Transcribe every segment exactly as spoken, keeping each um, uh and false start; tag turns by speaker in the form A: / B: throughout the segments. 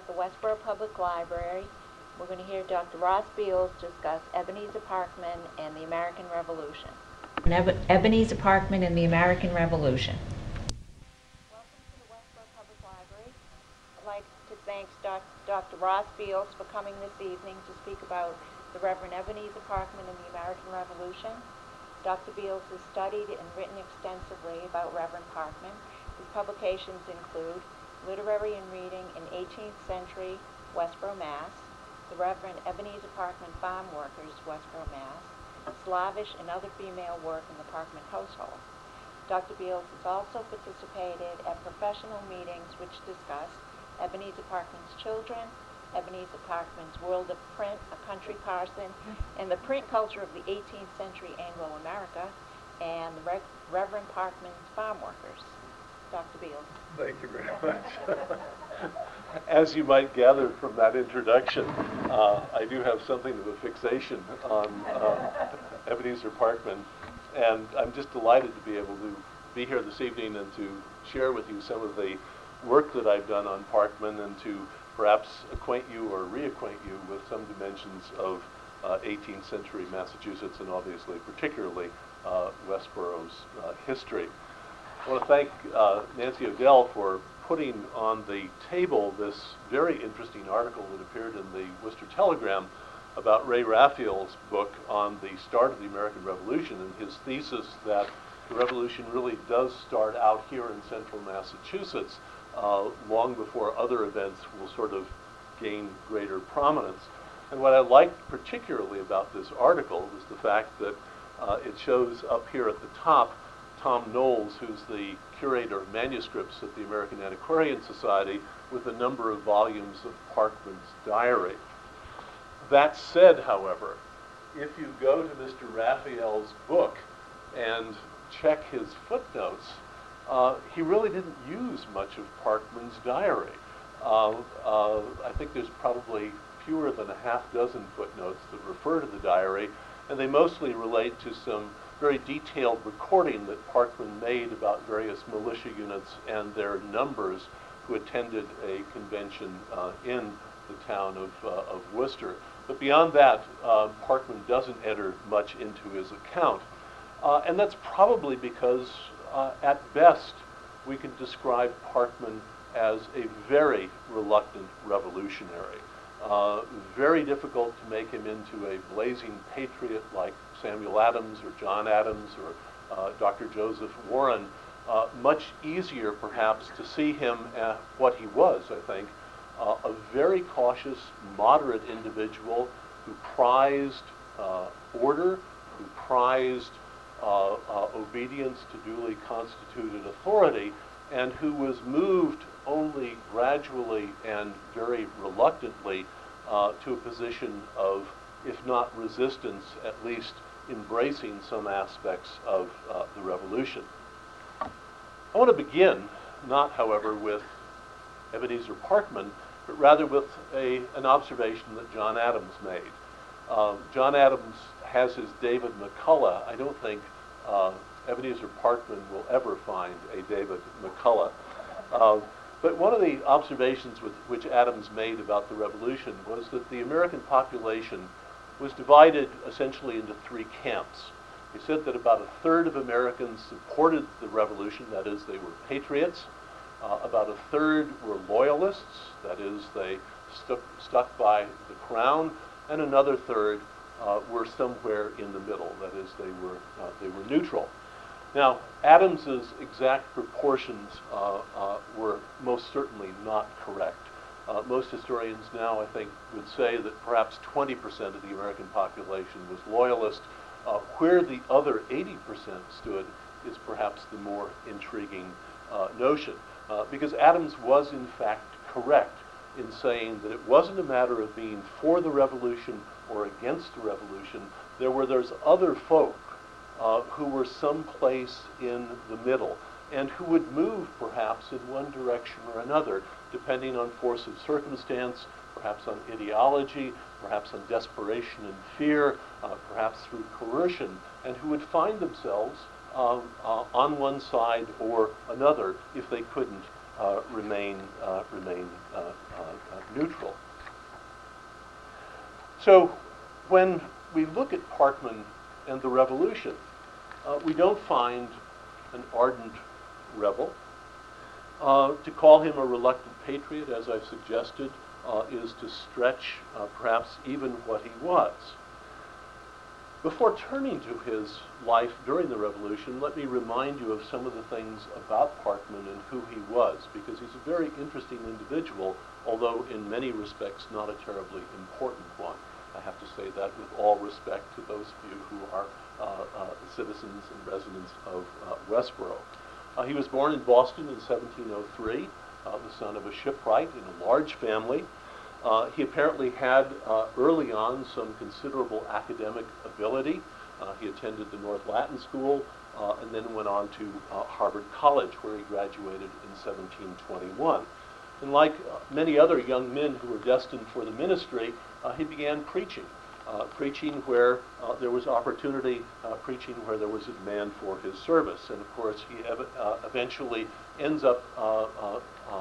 A: the Westboro Public Library. We're going to hear Doctor Ross Beals discuss Ebenezer Parkman and the American Revolution. Ebenezer Parkman and the American Revolution. Welcome to the Westboro Public Library. I'd like to thank Doctor Ross Beals for coming this evening to speak about the Reverend Ebenezer Parkman and the American Revolution. Doctor Beals has studied and written extensively about Reverend Parkman. His publications include Literary and Reading in eighteenth century Westboro, Mass., The Reverend Ebenezer Parkman Farm Workers, Westboro, Mass., Slavish and Other Female Work in the Parkman Household. Doctor Beals has also participated at professional meetings which discuss Ebenezer Parkman's children, Ebenezer Parkman's World of Print, A Country Parson, and the print culture of the eighteenth century Anglo-America, and the Re Reverend Parkman's Farm Workers. Doctor Beals.
B: Thank you very much. As you might gather from that introduction, uh, I do have something of a fixation on uh, Ebenezer Parkman, and I'm just delighted to be able to be here this evening and to share with you some of the work that I've done on Parkman and to perhaps acquaint you or reacquaint you with some dimensions of uh, eighteenth century Massachusetts and obviously particularly uh, Westboro's uh, history. I want to thank uh, Nancy O'Dell for putting on the table this very interesting article that appeared in the Worcester Telegram about Ray Raphael's book on the start of the American Revolution and his thesis that the revolution really does start out here in central Massachusetts uh, long before other events will sort of gain greater prominence. And what I liked particularly about this article was the fact that uh, it shows up here at the top Tom Knowles, who's the curator of manuscripts at the American Antiquarian Society, with a number of volumes of Parkman's diary. That said, however, if you go to Mister Raphael's book and check his footnotes, uh, he really didn't use much of Parkman's diary. Uh, uh, I think there's probably fewer than a half dozen footnotes that refer to the diary, and they mostly relate to some very detailed recording that Parkman made about various militia units and their numbers who attended a convention uh, in the town of, uh, of Worcester. But beyond that, uh, Parkman doesn't enter much into his account. Uh, and that's probably because, uh, at best, we can describe Parkman as a very reluctant revolutionary. Uh, very difficult to make him into a blazing patriot like Samuel Adams or John Adams or uh, Doctor Joseph Warren. Uh, much easier, perhaps, to see him at what he was, I think, uh, a very cautious, moderate individual who prized uh, order, who prized uh, uh, obedience to duly constituted authority, and who was moved only gradually and very reluctantly uh, to a position of, if not resistance, at least embracing some aspects of uh, the revolution. I want to begin, not, however, with Ebenezer Parkman, but rather with a, an observation that John Adams made. Uh, John Adams has his David McCullough. I don't think uh, Ebenezer Parkman will ever find a David McCullough. Uh, but one of the observations with, which Adams made about the revolution was that the American population was divided essentially into three camps. He said that about a third of Americans supported the revolution, that is, they were patriots. Uh, about a third were loyalists, that is, they stuck, stuck by the crown, and another third uh, were somewhere in the middle, that is, they were, uh, they were neutral. Now, Adams's exact proportions uh, uh, were most certainly not correct. Uh, most historians now, I think, would say that perhaps twenty percent of the American population was loyalist. Uh, where the other eighty percent stood is perhaps the more intriguing uh, notion. Uh, because Adams was, in fact, correct in saying that it wasn't a matter of being for the revolution or against the revolution. There were those other folk uh, who were someplace in the middle and who would move perhaps in one direction or another, depending on force of circumstance, perhaps on ideology, perhaps on desperation and fear, uh, perhaps through coercion, and who would find themselves um, uh, on one side or another if they couldn't uh, remain, uh, remain uh, uh, uh, neutral. So when we look at Parkman and the Revolution, uh, we don't find an ardent rebel. Uh, to call him a reluctant patriot, as I've suggested, uh, is to stretch uh, perhaps even what he was. Before turning to his life during the Revolution, let me remind you of some of the things about Parkman and who he was, because he's a very interesting individual, although in many respects not a terribly important one. I have to say that with all respect to those of you who are uh, uh, citizens and residents of uh, Westboro. Uh, he was born in Boston in seventeen oh three, uh, the son of a shipwright in a large family. Uh, he apparently had uh, early on some considerable academic ability. Uh, he attended the North Latin School uh, and then went on to uh, Harvard College, where he graduated in seventeen twenty-one. And like uh, many other young men who were destined for the ministry, uh, he began preaching. Uh, preaching where uh, there was opportunity, uh, preaching where there was a demand for his service. And of course, he ev uh, eventually ends up uh, uh, uh,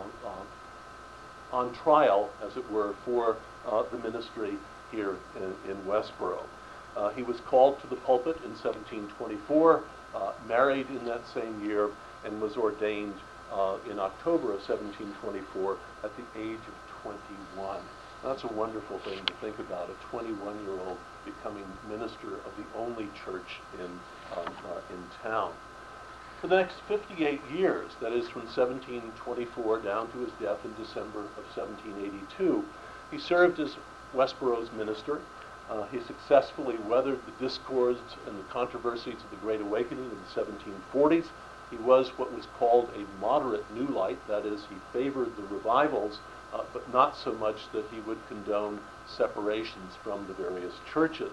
B: uh, on trial, as it were, for uh, the ministry here in, in Westboro. Uh, he was called to the pulpit in seventeen twenty-four, uh, married in that same year, and was ordained uh, in October of seventeen twenty-four at the age of twenty-one. That's a wonderful thing to think about, a twenty-one-year-old becoming minister of the only church in, um, uh, in town. For the next fifty-eight years, that is from seventeen twenty-four down to his death in December of seventeen eighty-two, he served as Westboro's minister. Uh, he successfully weathered the discords and the controversies of the Great Awakening in the seventeen forties. He was what was called a moderate new light, that is, he favored the revivals, uh, but not so much that he would condone separations from the various churches.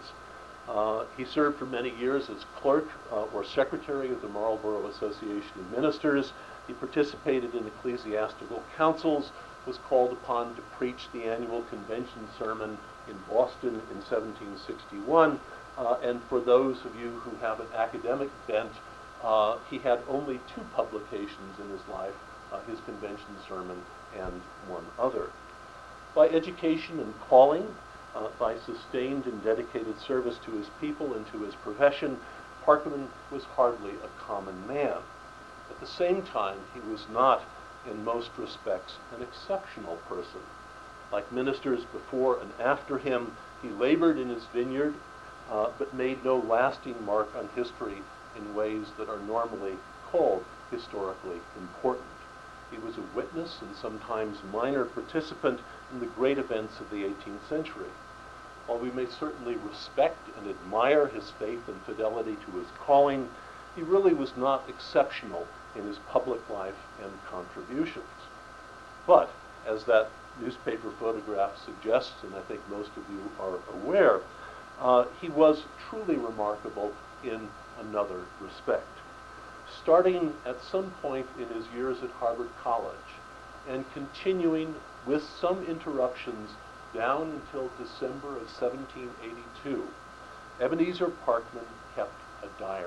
B: Uh, he served for many years as clerk uh, or secretary of the Marlborough Association of Ministers. He participated in ecclesiastical councils, was called upon to preach the annual convention sermon in Boston in seventeen sixty-one, uh, and for those of you who have an academic bent, uh, he had only two publications in his life, uh, his convention sermon and one other. By education and calling, uh, by sustained and dedicated service to his people and to his profession, Parkman was hardly a common man. At the same time, he was not, in most respects, an exceptional person. Like ministers before and after him, he labored in his vineyard, uh, but made no lasting mark on history in ways that are normally called historically important. He was a witness and sometimes minor participant in the great events of the eighteenth century. While we may certainly respect and admire his faith and fidelity to his calling, he really was not exceptional in his public life and contributions. But, as that newspaper photograph suggests, and I think most of you are aware, uh, he was truly remarkable in another respect. Starting at some point in his years at Harvard College and continuing with some interruptions down until December of seventeen eighty-two, Ebenezer Parkman kept a diary.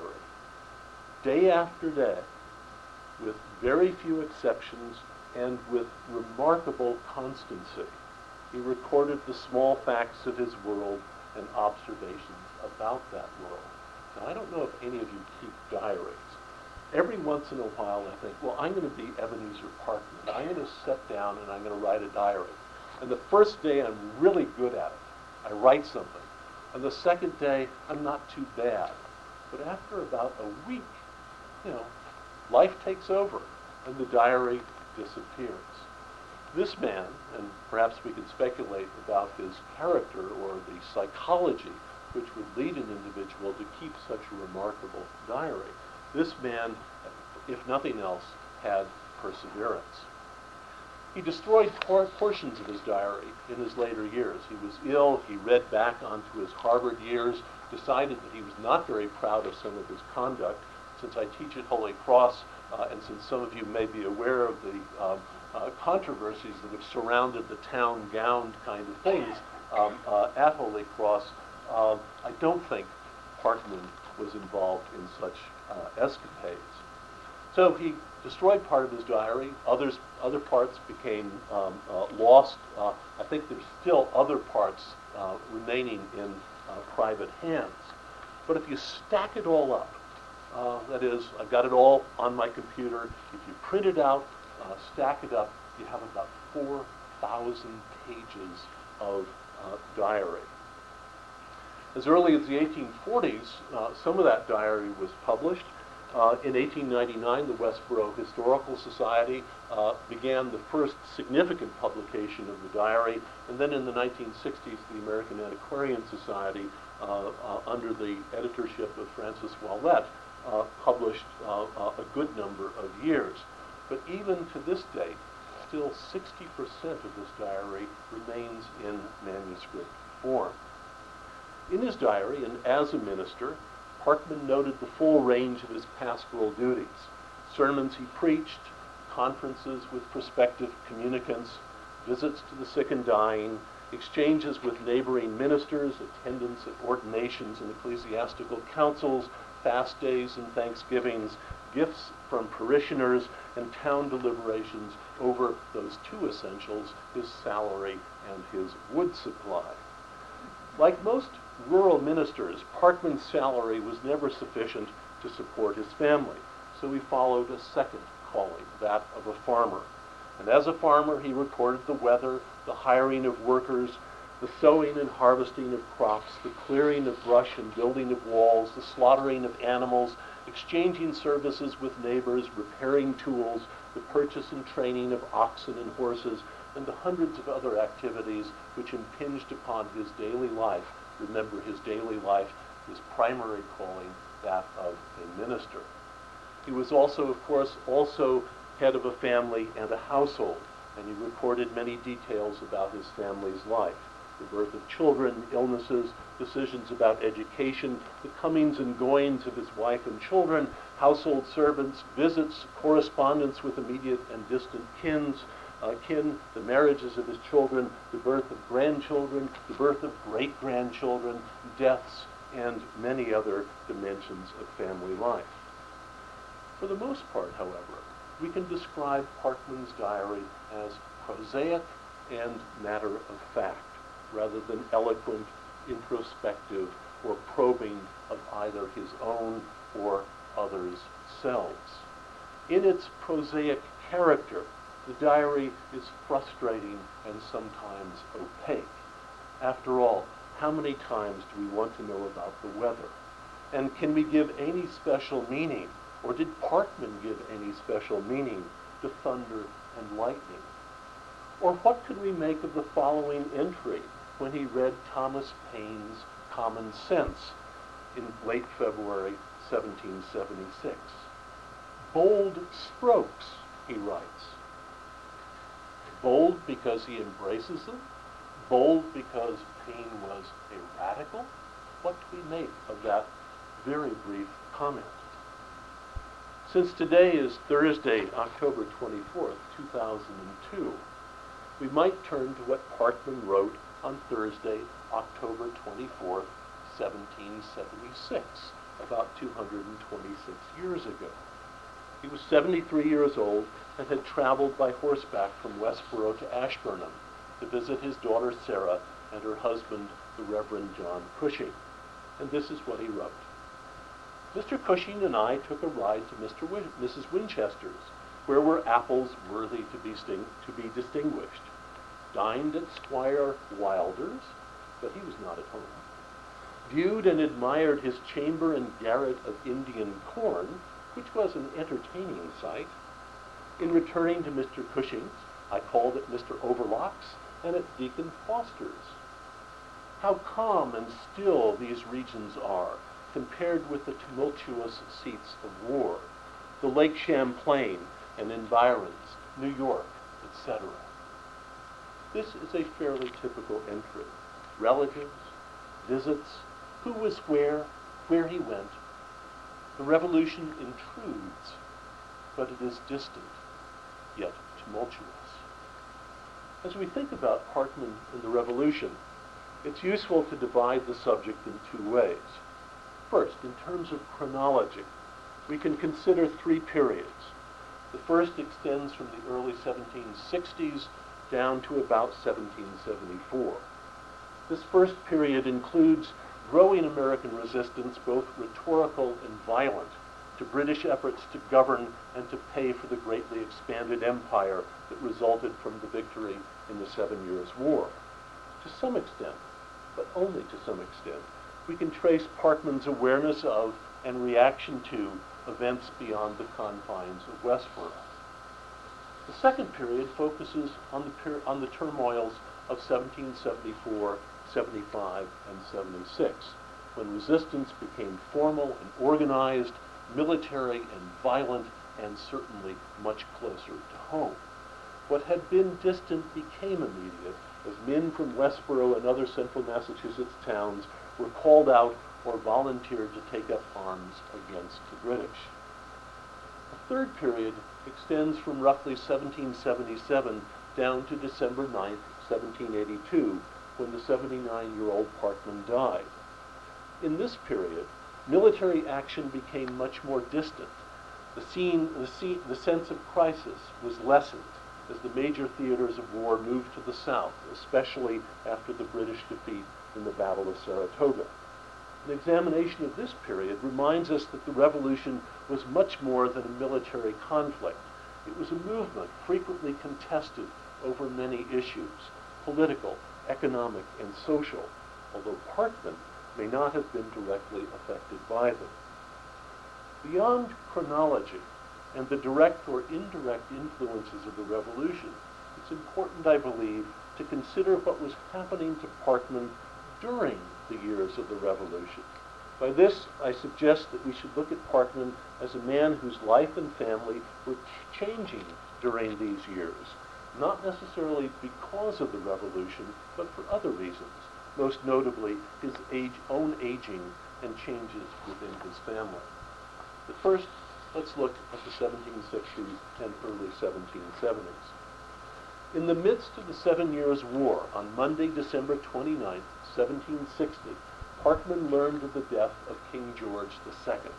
B: Day after day, with very few exceptions and with remarkable constancy, he recorded the small facts of his world and observations about that world. Now, I don't know if any of you keep diaries. Every once in a while I think, well, I'm going to be Ebenezer Parkman. I'm going to sit down and I'm going to write a diary. And the first day I'm really good at it. I write something. And the second day I'm not too bad. But after about a week, you know, life takes over and the diary disappears. This man, and perhaps we can speculate about his character or the psychology which would lead an individual to keep such a remarkable diary. This man, if nothing else, had perseverance. He destroyed por portions of his diary in his later years. He was ill, he read back onto his Harvard years, decided that he was not very proud of some of his conduct. Since I teach at Holy Cross, uh, and since some of you may be aware of the um, uh, controversies that have surrounded the town gowned kind of things um, uh, at Holy Cross, uh, I don't think Parkman was involved in such uh, escapades. So he destroyed part of his diary. Others, other parts became um, uh, lost. Uh, I think there's still other parts uh, remaining in uh, private hands. But if you stack it all up, uh, that is, I've got it all on my computer. If you print it out, uh, stack it up, you have about four thousand pages of uh, diary. As early as the eighteen forties, uh, some of that diary was published. Uh, in eighteen ninety-nine, the Westboro Historical Society uh, began the first significant publication of the diary, and then in the nineteen sixties, the American Antiquarian Society, uh, uh, under the editorship of Francis Ouellet, uh, published uh, uh, a good number of years. But even to this date, still sixty percent of this diary remains in manuscript form. In his diary, and as a minister, Parkman noted the full range of his pastoral duties: sermons he preached, conferences with prospective communicants, visits to the sick and dying, exchanges with neighboring ministers, attendance at ordinations and ecclesiastical councils, fast days and thanksgivings, gifts from parishioners, and town deliberations over those two essentials, his salary and his wood supply. Like most rural ministers, Parkman's salary was never sufficient to support his family, so he followed a second calling, that of a farmer. And as a farmer, he recorded the weather, the hiring of workers, the sowing and harvesting of crops, the clearing of brush and building of walls, the slaughtering of animals, exchanging services with neighbors, repairing tools, the purchase and training of oxen and horses, and the hundreds of other activities which impinged upon his daily life. Remember, his daily life, his primary calling, that of a minister. He was also, of course, also head of a family and a household, and he recorded many details about his family's life: the birth of children, illnesses, decisions about education, the comings and goings of his wife and children, household servants, visits, correspondence with immediate and distant kins, uh, kin, the marriages of his children, the birth of grandchildren, the birth of great-grandchildren, deaths, and many other dimensions of family life. For the most part, however, we can describe Parkman's diary as prosaic and matter of fact, rather than eloquent, introspective, or probing of either his own or others' selves. In its prosaic character, the diary is frustrating and sometimes opaque. After all, how many times do we want to know about the weather? And can we give any special meaning, or did Parkman give any special meaning, to thunder and lightning? Or what could we make of the following entry when he read Thomas Paine's Common Sense in late February seventeen seventy-six? Bold strokes, he writes. Bold because he embraces them? Bold because Paine was a radical? What do we make of that very brief comment? Since today is Thursday, October twenty-fourth, two thousand two, we might turn to what Parkman wrote on Thursday, October twenty-fourth, seventeen seventy-six, about two hundred twenty-six years ago. He was seventy-three years old and had traveled by horseback from Westboro to Ashburnham to visit his daughter Sarah and her husband, the Reverend John Cushing. And this is what he wrote. Mister Cushing and I took a ride to Mister Win- Missus Winchester's, where were apples worthy to be, sting- to be distinguished. Dined at Squire Wilder's, but he was not at home. Viewed and admired his chamber and garret of Indian corn, which was an entertaining sight. In returning to Mister Cushing's, I called at Mister Overlock's and at Deacon Foster's. How calm and still these regions are, compared with the tumultuous seats of war, the Lake Champlain and environs, New York, et cetera. This is a fairly typical entry. Relatives, visits, who was where, where he went. The revolution intrudes, but it is distant, yet tumultuous. As we think about Parkman and the revolution, it's useful to divide the subject in two ways. First, in terms of chronology, we can consider three periods. The first extends from the early seventeen sixties down to about seventeen seventy-four. This first period includes growing American resistance, both rhetorical and violent, to British efforts to govern and to pay for the greatly expanded empire that resulted from the victory in the Seven Years' War. To some extent, but only to some extent, we can trace Parkman's awareness of and reaction to events beyond the confines of Westboro. The second period focuses on the, per on the turmoils of seventeen seventy-four, seventy-five, and seventy-six, when resistance became formal and organized, military and violent, and certainly much closer to home. What had been distant became immediate as men from Westboro and other central Massachusetts towns were called out or volunteered to take up arms against the British. The third period extends from roughly seventeen seventy-seven down to December ninth, seventeen eighty-two, when the seventy-nine-year-old Parkman died. In this period, military action became much more distant. The, scene, the, scene, the sense of crisis was lessened as the major theaters of war moved to the south, especially after the British defeat in the Battle of Saratoga. An examination of this period reminds us that the Revolution was much more than a military conflict. It was a movement frequently contested over many issues, political, economic, and social, although Parkman may not have been directly affected by them. Beyond chronology and the direct or indirect influences of the Revolution, it's important, I believe, to consider what was happening to Parkman during the years of the Revolution. By this, I suggest that we should look at Parkman as a man whose life and family were changing during these years, not necessarily because of the Revolution, but for other reasons, most notably his age, own aging and changes within his family. But first, let's look at the seventeen sixties and early seventeen seventies. In the midst of the Seven Years' War, on Monday, December twenty-ninth, seventeen sixty, Parkman learned of the death of King George the Second.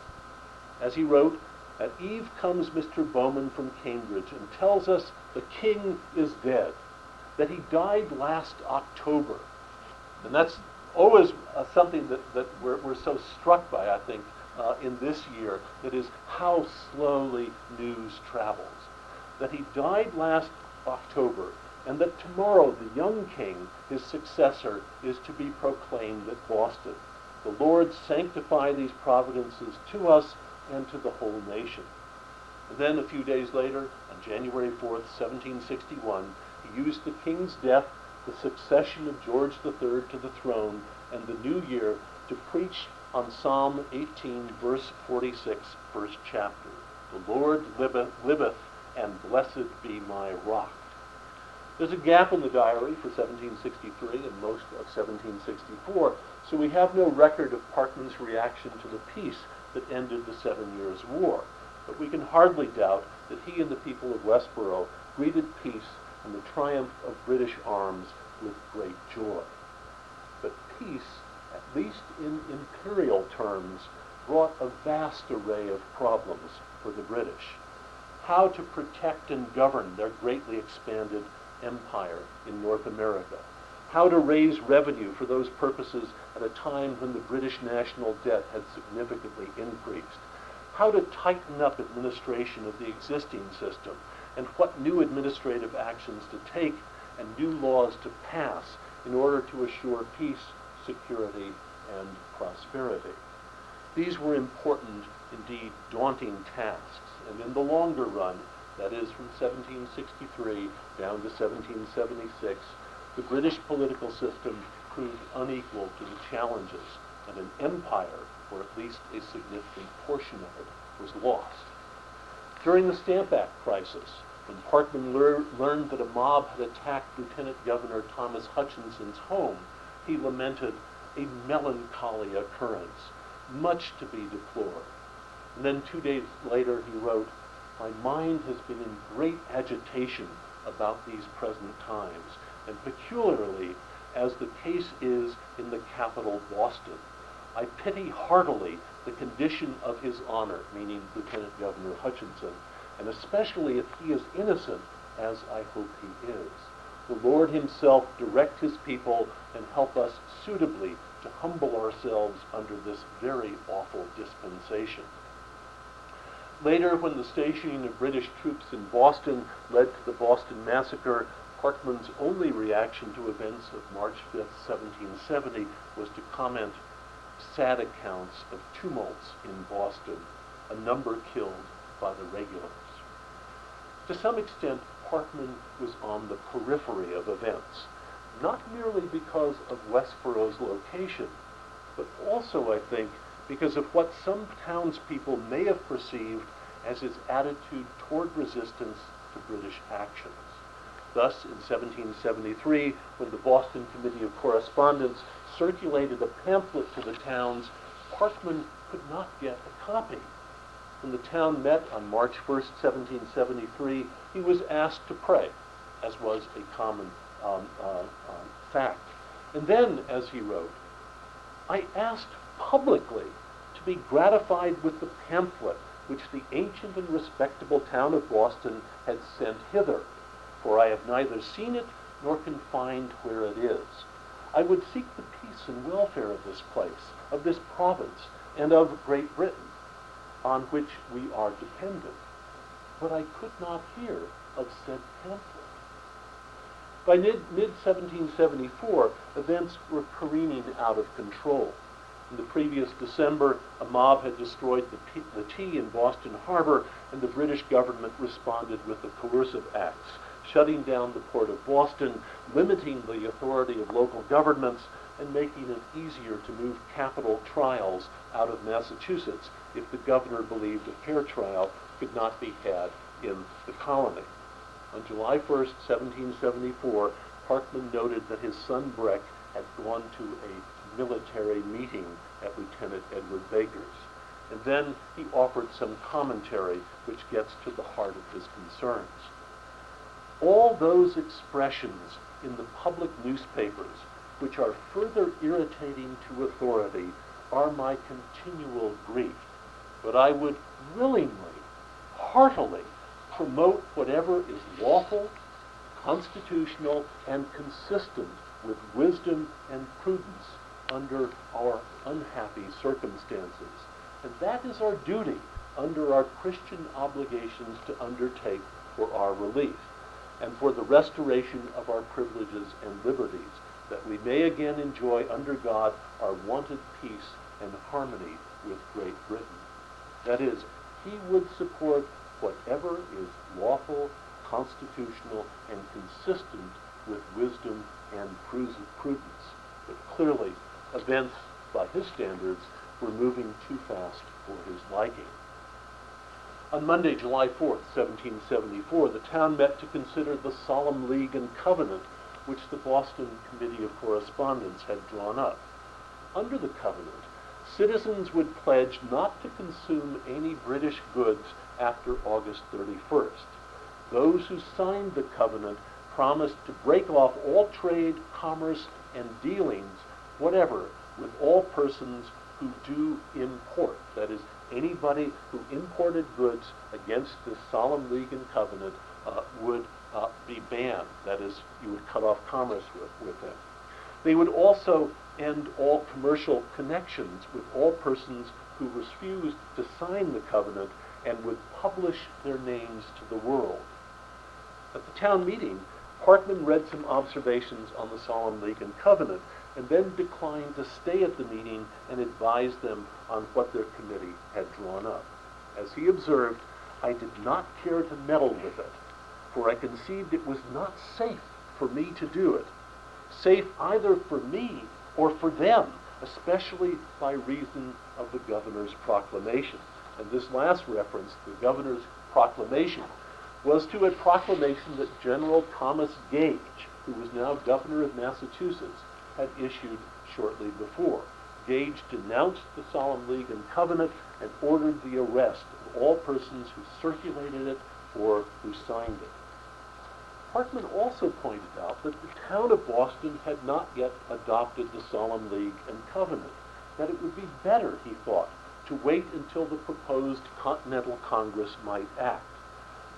B: As he wrote, "At eve comes Mister Bowman from Cambridge and tells us the king is dead, that he died last October." And that's always uh, something that, that we're, we're so struck by, I think, uh, in this year, that is how slowly news travels. That he died last October, and that tomorrow the young king, his successor, is to be proclaimed at Boston. The Lord sanctify these providences to us and to the whole nation. And then a few days later, on January fourth, seventeen sixty-one, he used the king's death, the succession of George the Third to the throne, and the new year to preach on Psalm eighteen, verse forty-six, first chapter. The Lord liveth, liveth, and blessed be my rock. There's a gap in the diary for seventeen sixty-three and most of seventeen sixty-four, so we have no record of Parkman's reaction to the peace that ended the Seven Years' War. But we can hardly doubt that he and the people of Westboro greeted peace and the triumph of British arms with great joy. But peace, at least in imperial terms, brought a vast array of problems for the British. How to protect and govern their greatly expanded empire in North America. How to raise revenue for those purposes at a time when the British national debt had significantly increased. How to tighten up administration of the existing system, and what new administrative actions to take and new laws to pass in order to assure peace, security, and prosperity. These were important, indeed daunting tasks, and in the longer run, that is from seventeen sixty-three down to seventeen seventy-six, the British political system proved unequal to the challenges, and an empire, or at least a significant portion of it, was lost. During the Stamp Act crisis, when Parkman lear learned that a mob had attacked Lieutenant Governor Thomas Hutchinson's home, he lamented a melancholy occurrence, much to be deplored. And then two days later he wrote, "My mind has been in great agitation about these present times, and peculiarly as the case is in the capital Boston. I pity heartily the condition of his honor," meaning Lieutenant Governor Hutchinson, and especially if he is innocent, as I hope he is. The Lord himself direct his people and help us suitably to humble ourselves under this very awful dispensation. Later, when the stationing of British troops in Boston led to the Boston Massacre, Parkman's only reaction to events of March fifth, seventeen seventy, was to comment sad accounts of tumults in Boston, a number killed by the regulars. To some extent, Parkman was on the periphery of events, not merely because of Westborough's location, but also, I think, because of what some townspeople may have perceived as his attitude toward resistance to British actions. Thus, in seventeen seventy-three, when the Boston Committee of Correspondence circulated a pamphlet to the towns, Parkman could not get a copy. When the town met on March first, seventeen seventy-three, he was asked to pray, as was a common um, uh, um, fact. And then, as he wrote, I asked publicly to be gratified with the pamphlet which the ancient and respectable town of Boston had sent hither, for I have neither seen it nor can find where it is. I would seek the peace and welfare of this place, of this province, and of Great Britain, on which we are dependent. But I could not hear of said pamphlet. By mid seventeen seventy-four, events were careening out of control. In the previous December, a mob had destroyed the, P the tea in Boston Harbor, and the British government responded with the coercive acts, shutting down the port of Boston, limiting the authority of local governments, and making it easier to move capital trials out of Massachusetts if the governor believed a fair trial could not be had in the colony. On July first, seventeen seventy-four, Parkman noted that his son Breck had gone to a military meeting at Lieutenant Edward Baker's. And then he offered some commentary which gets to the heart of his concerns. All those expressions in the public newspapers which are further irritating to authority are my continual grief, but I would willingly, heartily promote whatever is lawful, constitutional, and consistent with wisdom and prudence under our unhappy circumstances. And that is our duty under our Christian obligations to undertake for our relief and for the restoration of our privileges and liberties, that we may again enjoy under God our wonted peace and harmony with Great Britain. That is, he would support whatever is lawful, constitutional, and consistent with wisdom and prudence. But clearly, events, by his standards, were moving too fast for his liking. On Monday, July fourth, seventeen seventy-four, the town met to consider the Solemn League and Covenant which the Boston Committee of Correspondence had drawn up. Under the covenant, citizens would pledge not to consume any British goods after August thirty-first. Those who signed the covenant promised to break off all trade, commerce, and dealings, whatever, with all persons who do import. That is, anybody who imported goods against this Solemn League and Covenant uh, would uh, be banned. That is, you would cut off commerce with, with them. They would also end all commercial connections with all persons who refused to sign the covenant and would publish their names to the world. At the town meeting, Parkman read some observations on the Solemn League and Covenant and then declined to stay at the meeting and advise them on what their committee had drawn up. As he observed, I did not care to meddle with it, for I conceived it was not safe for me to do it, safe either for me or for them, especially by reason of the governor's proclamation. And this last reference, the governor's proclamation, was to a proclamation that General Thomas Gage, who was now governor of Massachusetts, had issued shortly before. Gage denounced the Solemn League and Covenant and ordered the arrest of all persons who circulated it or who signed it. Parkman also pointed out that the town of Boston had not yet adopted the Solemn League and Covenant, that it would be better, he thought, to wait until the proposed Continental Congress might act.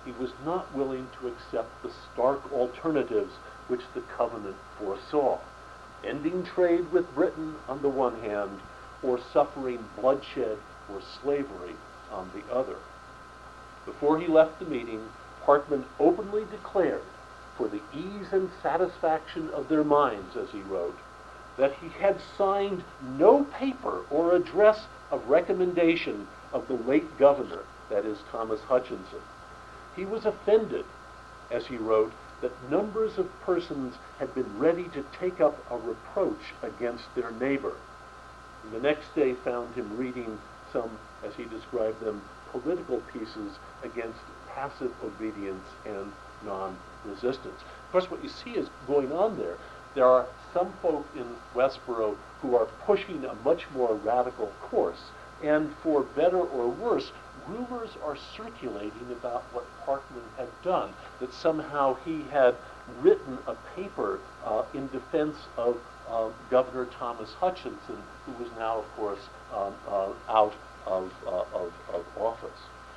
B: he was not willing to accept the stark alternatives which the covenant foresaw: ending trade with Britain on the one hand, or suffering bloodshed or slavery on the other. Before he left the meeting, Parkman openly declared, for the ease and satisfaction of their minds, as he wrote, that he had signed no paper or address of recommendation of the late governor, that is, Thomas Hutchinson. He was offended, as he wrote, that numbers of persons had been ready to take up a reproach against their neighbor. And the next day found him reading some, as he described them, political pieces against passive obedience and non-resistance. Of course, what you see is going on there. There are some folk in Westboro who are pushing a much more radical course, and for better or worse, rumors are circulating about what Parkman had done, that somehow he had written a paper uh, in defense of uh, Governor Thomas Hutchinson, who was now, of course, um, uh, out of, uh, of, of office.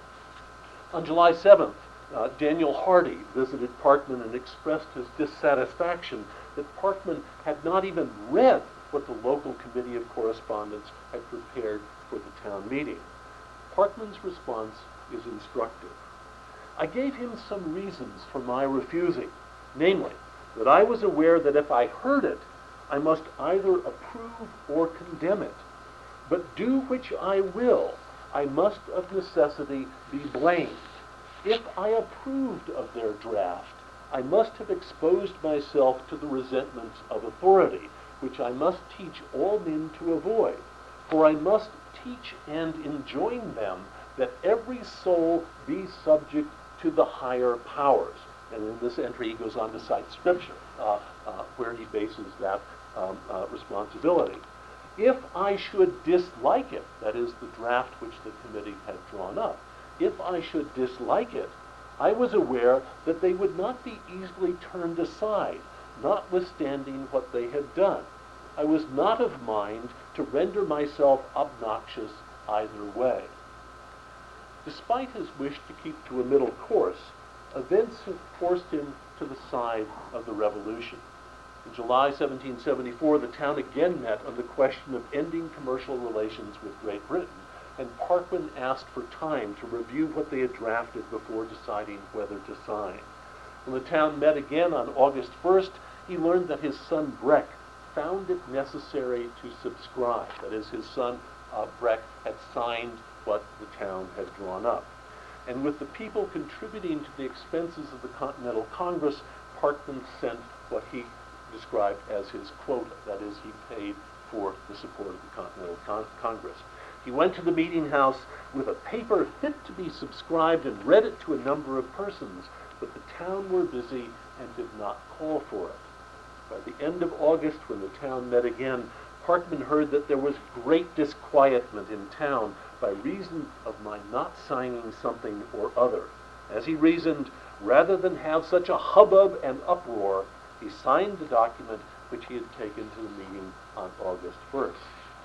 B: On July seventh, uh, Daniel Hardy visited Parkman and expressed his dissatisfaction that Parkman had not even read what the local committee of correspondence had prepared for the town meeting. Parkman's response is instructive. I gave him some reasons for my refusing, namely, that I was aware that if I heard it, I must either approve or condemn it. But do which I will, I must of necessity be blamed. If I approved of their draft, I must have exposed myself to the resentments of authority, which I must teach all men to avoid. For I must teach and enjoin them that every soul be subject to the higher powers. And in this entry he goes on to cite scripture, uh, uh, where he bases that um, uh, responsibility. If I should dislike it, that is the draft which the committee had drawn up, if I should dislike it, I was aware that they would not be easily turned aside, notwithstanding what they had done. I was not of mind to render myself obnoxious either way. Despite his wish to keep to a middle course, events had forced him to the side of the revolution. In July seventeen seventy-four, the town again met on the question of ending commercial relations with Great Britain, and Parkman asked for time to review what they had drafted before deciding whether to sign. When the town met again on August first, he learned that his son Breck found it necessary to subscribe. That is, his son uh, Breck had signed what the town had drawn up. And with the people contributing to the expenses of the Continental Congress, Parkman sent what he described as his quota. That is, he paid for the support of the Continental Con- Congress. He went to the meeting house with a paper fit to be subscribed and read it to a number of persons, but the town were busy and did not call for it. By the end of August, when the town met again, Parkman heard that there was great disquietment in town by reason of my not signing something or other. As he reasoned, rather than have such a hubbub and uproar, he signed the document which he had taken to the meeting on August first.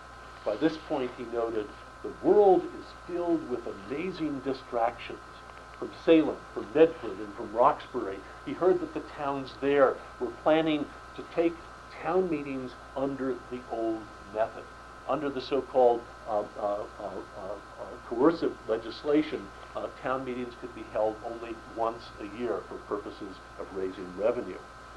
B: By this point, he noted, the world is filled with amazing distractions. From Salem, from Medford, and from Roxbury, he heard that the towns there were planning to take town meetings under the old method. Under the so-called uh, uh, uh, uh, coercive legislation, uh, town meetings could be held only once a year for purposes of raising revenue.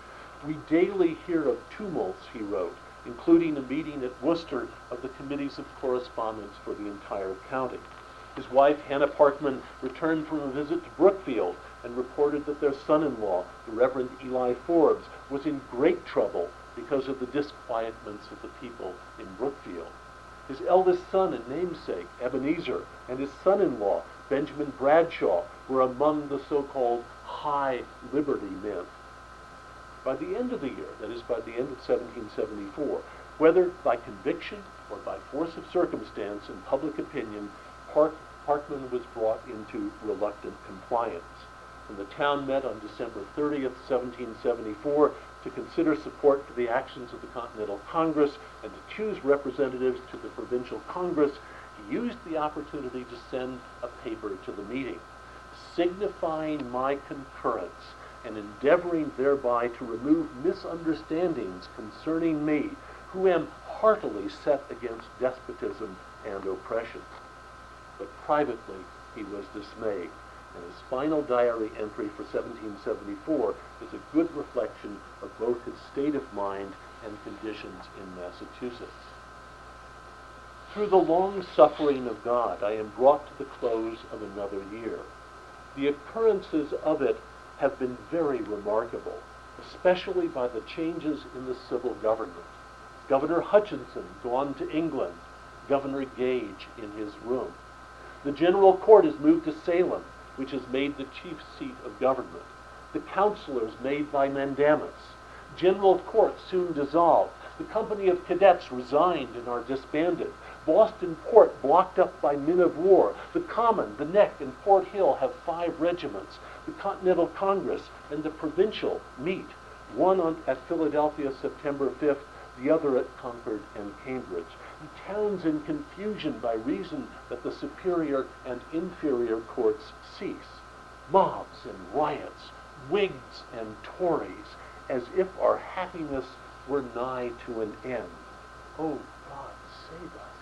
B: We daily hear of tumults, he wrote, including a meeting at Worcester of the committees of correspondence for the entire county. His wife, Hannah Parkman, returned from a visit to Brookfield and reported that their son-in-law, the Reverend Eli Forbes, was in great trouble because of the disquietments of the people in Brookfield. His eldest son and namesake, Ebenezer, and his son-in-law, Benjamin Bradshaw, were among the so-called high liberty men. By the end of the year, that is by the end of seventeen seventy-four, whether by conviction or by force of circumstance and public opinion, Park, Parkman was brought into reluctant compliance. And the town met on December thirtieth, seventeen seventy-four, to consider support for the actions of the Continental Congress and to choose representatives to the Provincial Congress. He used the opportunity to send a paper to the meeting. signifying my concurrence and endeavoring thereby to remove misunderstandings concerning me, who am heartily set against despotism and oppression. But privately he was dismayed, and his final diary entry for seventeen seventy-four is a good reflection of both his state of mind and conditions in Massachusetts. Through the long suffering of God, I am brought to the close of another year. The occurrences of it have been very remarkable, especially by the changes in the civil government. Governor Hutchinson gone to England, Governor Gage in his room. The General Court is moved to Salem, which is made the chief seat of government. The councilors made by mandamus. General Court soon dissolved. The Company of Cadets resigned and are disbanded. Boston Port blocked up by men of war. The Common, the Neck, and Fort Hill have five regiments. The Continental Congress and the Provincial meet, one on, at Philadelphia September fifth, the other at Concord and Cambridge. The towns in confusion by reason that the superior and inferior courts cease. Mobs and riots, Whigs and Tories, as if our happiness were nigh to an end. Oh, God, save us.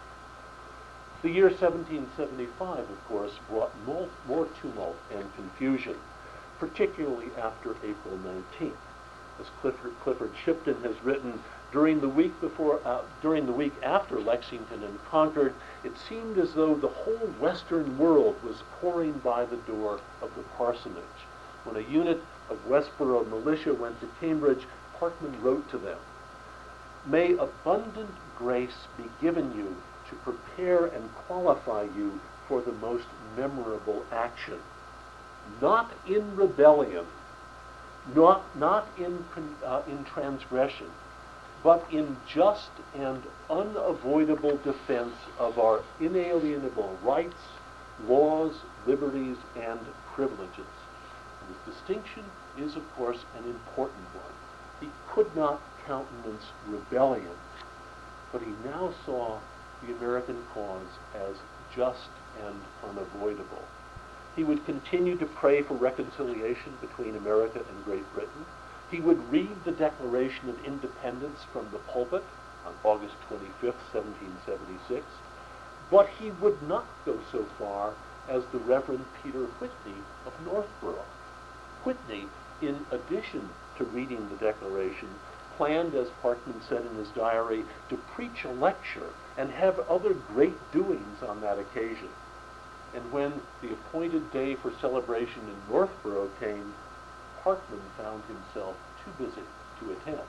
B: The year seventeen seventy-five, of course, brought more, more tumult and confusion, particularly after April nineteenth. As Clifford, Clifford Shipton has written, during the week before, uh, during the week after Lexington and Concord, it seemed as though the whole Western world was pouring by the door of the parsonage. When a unit of Westboro militia went to Cambridge, Parkman wrote to them, "May abundant grace be given you to prepare and qualify you for the most memorable action, not in rebellion, not, not in, uh, in transgression, but in just and unavoidable defense of our inalienable rights, laws, liberties, and privileges." And this distinction is, of course, an important one. He could not countenance rebellion, but he now saw the American cause as just and unavoidable. He would continue to pray for reconciliation between America and Great Britain. He would read the Declaration of Independence from the pulpit on August twenty-fifth, seventeen seventy-six, but he would not go so far as the Reverend Peter Whitney of Northborough. Whitney, in addition to reading the Declaration, planned, as Parkman said in his diary, to preach a lecture and have other great doings on that occasion. And when the appointed day for celebration in Northborough came, Parkman found himself too busy to attend.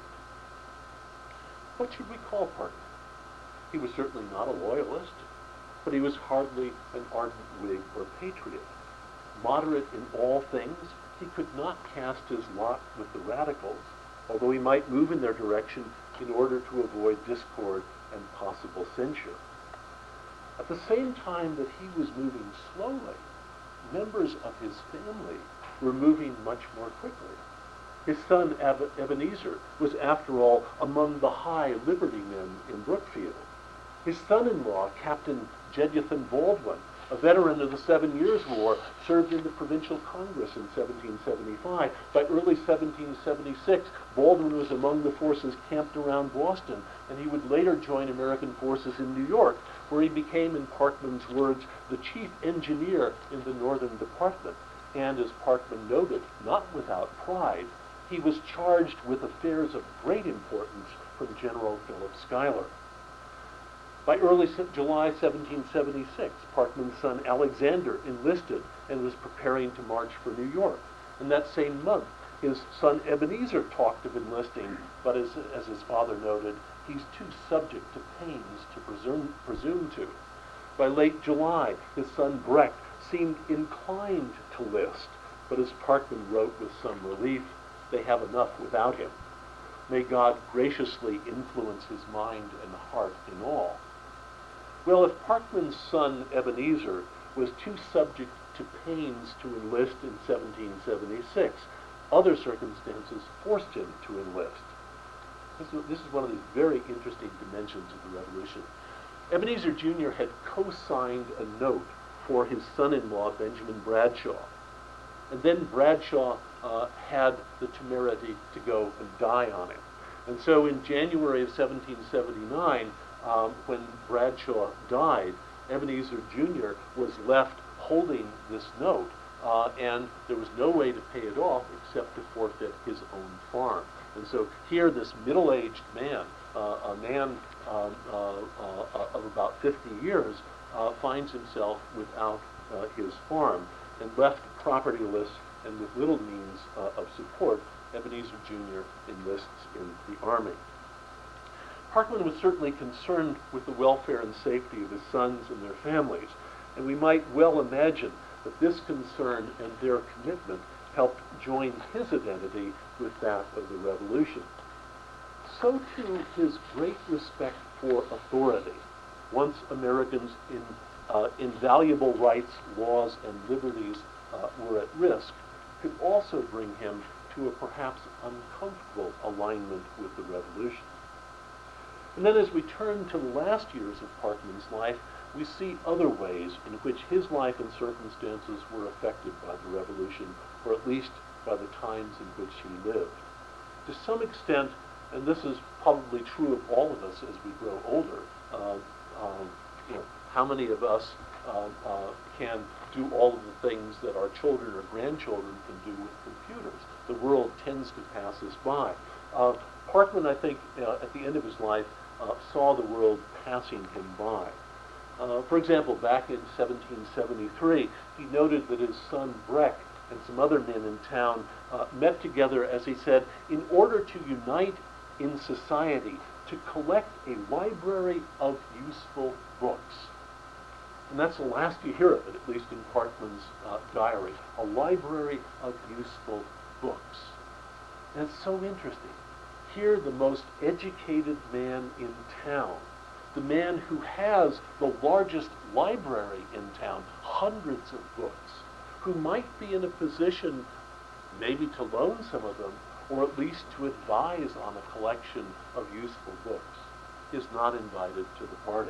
B: What should we call Parkman? He was certainly not a loyalist, but he was hardly an ardent Whig or patriot. Moderate in all things, he could not cast his lot with the radicals, although he might move in their direction in order to avoid discord and possible censure. At the same time that he was moving slowly, members of his family were moving much more quickly. His son Eb- Ebenezer was, after all, among the high liberty men in Brookfield. His son-in-law, Captain Jeduthan Baldwin, a veteran of the Seven Years' War, served in the Provincial Congress in seventeen seventy-five. By early seventeen seventy-six, Baldwin was among the forces camped around Boston, and he would later join American forces in New York, where he became, in Parkman's words, the chief engineer in the Northern Department. And, as Parkman noted, not without pride, he was charged with affairs of great importance from General Philip Schuyler. By early July seventeen seventy-six, Parkman's son Alexander enlisted and was preparing to march for New York. And that same month, his son Ebenezer talked of enlisting, but as, as his father noted, he's too subject to pains to presume, presume to. By late July, his son Breck seemed inclined to list, but as Parkman wrote with some relief, they have enough without him. May God graciously influence his mind and heart in all. Well, if Parkman's son Ebenezer was too subject to pains to enlist in seventeen seventy-six, other circumstances forced him to enlist. This is, this is one of these very interesting dimensions of the Revolution. Ebenezer Junior had co-signed a note for his son-in-law, Benjamin Bradshaw. And then Bradshaw uh, had the temerity to go and die on him. And so in January of seventeen seventy-nine, um, when Bradshaw died, Ebenezer Junior was left holding this note, uh, and there was no way to pay it off except to forfeit his own farm. And so here this middle-aged man, uh, a man um, uh, uh, of about fifty years, uh, finds himself without uh, his farm and left propertyless and with little means uh, of support. Ebenezer Junior enlists in the Army. Parkman was certainly concerned with the welfare and safety of his sons and their families, and we might well imagine that this concern and their commitment helped join his identity with that of the Revolution. So too his great respect for authority. Once Americans' in, uh, invaluable rights, laws, and liberties uh, were at risk, could also bring him to a perhaps uncomfortable alignment with the Revolution. And then as we turn to the last years of Parkman's life, we see other ways in which his life and circumstances were affected by the Revolution, or at least by the times in which he lived. To some extent, and this is probably true of all of us as we grow older, uh, um, you know, how many of us uh, uh, can do all of the things that our children or grandchildren can do with computers? The world tends to pass us by. Uh, Parkman, I think, uh, at the end of his life, uh, saw the world passing him by. Uh, for example, back in seventeen seventy-three, he noted that his son Breck and some other men in town uh, met together, as he said, in order to unite in society, to collect a library of useful books. And that's the last you hear of it, at least in Parkman's uh, diary, a library of useful books. And it's so interesting. Here, the most educated man in town, the man who has the largest library in town, hundreds of books, who might be in a position maybe to loan some of them, or at least to advise on a collection of useful books, is not invited to the party.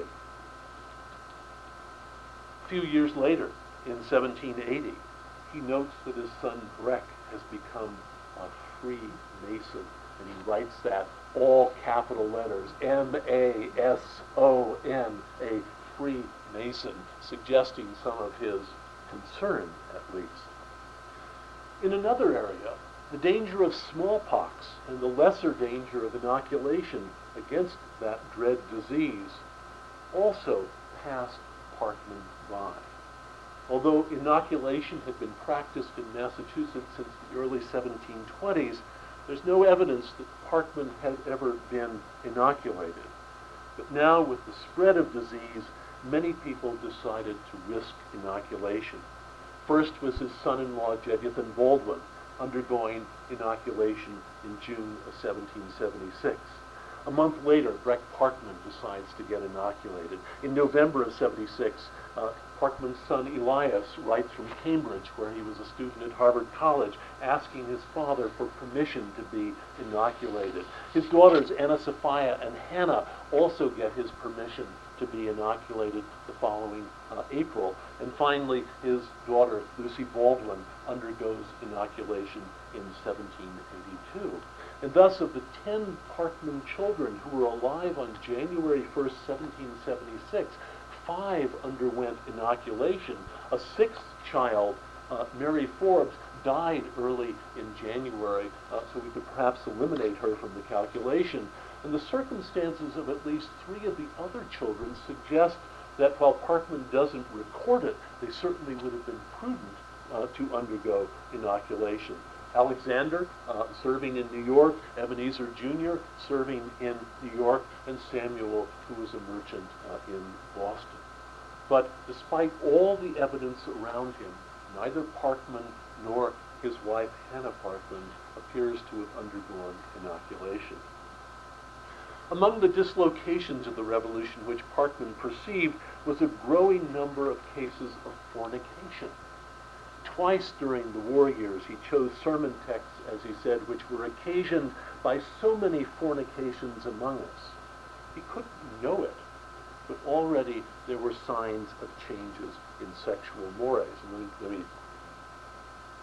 B: A few years later, in seventeen eighty, he notes that his son Breck has become a free Mason, and he writes that all capital letters, M A S O N, a free Mason, suggesting some of his concern, at least. In another area, the danger of smallpox and the lesser danger of inoculation against that dread disease also passed Parkman by. Although inoculation had been practiced in Massachusetts since the early seventeen twenties, there's no evidence that Parkman had ever been inoculated. But now, with the spread of disease, many people decided to risk inoculation. First was his son-in-law, Jeduthan Baldwin, undergoing inoculation in June of seventeen seventy-six. A month later, Breck Parkman decides to get inoculated. In November of seventy-six, uh, Parkman's son Elias writes from Cambridge, where he was a student at Harvard College, asking his father for permission to be inoculated. His daughters, Anna Sophia and Hannah, also get his permission to be inoculated the following uh, April. And finally, his daughter, Lucy Baldwin, undergoes inoculation in seventeen eighty-two. And thus, of the ten Parkman children who were alive on January first, seventeen seventy-six, five underwent inoculation. A sixth child, uh, Mary Forbes, died early in January, uh, so we could perhaps eliminate her from the calculation. And the circumstances of at least three of the other children suggest that while Parkman doesn't record it, they certainly would have been prudent uh, to undergo inoculation. Alexander, uh, serving in New York, Ebenezer Junior, serving in New York, and Samuel, who was a merchant uh, in Boston. But despite all the evidence around him, neither Parkman nor his wife, Hannah Parkman, appears to have undergone inoculation. Among the dislocations of the Revolution which Parkman perceived was a growing number of cases of fornication. Twice during the war years, he chose sermon texts, as he said, which were occasioned by so many fornications among us. He couldn't know it, but already there were signs of changes in sexual mores. And let me, let me